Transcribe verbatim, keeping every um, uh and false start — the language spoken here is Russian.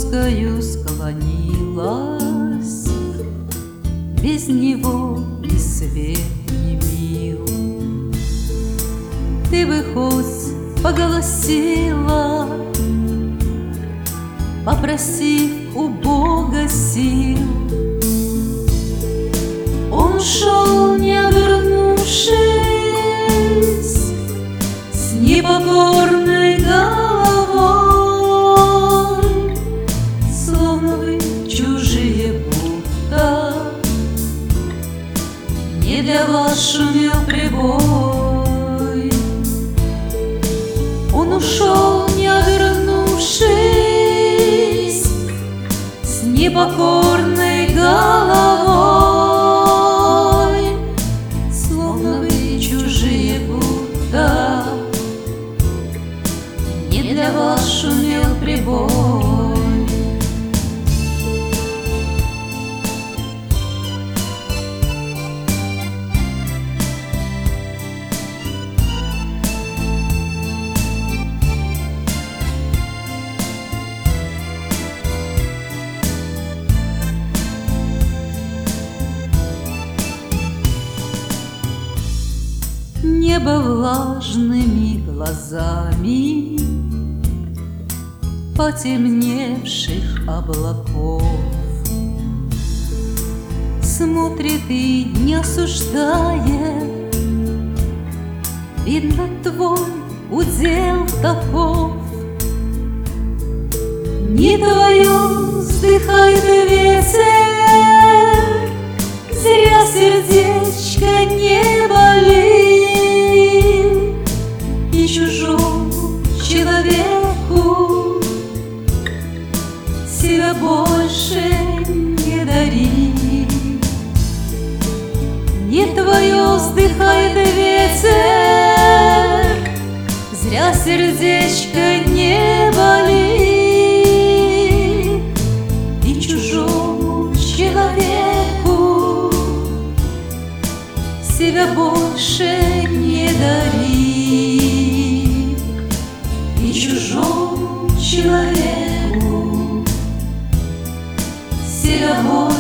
роскою склонилась, без него и свет не мил. Ты бы хоть поголосила, попросив у Бога сил. Он ушел, не обернувшись, с непокорной головой, словно вы чужие будто, не для вас шумел прибой. Он ушел, не обернувшись, с непокорной головой, словно вы чужие будто, не для вас шумел прибой. Небо влажными глазами потемневших облаков смотрит и не осуждает. Видно, твой удел таков. Не твое вздыхает ветер, зря сердечко не болит. И чужому человеку себя больше не дари. Не твое вздыхает ветер, зря сердечко не болит. И чужому человеку себя больше не дари. И чужому человеку себя больше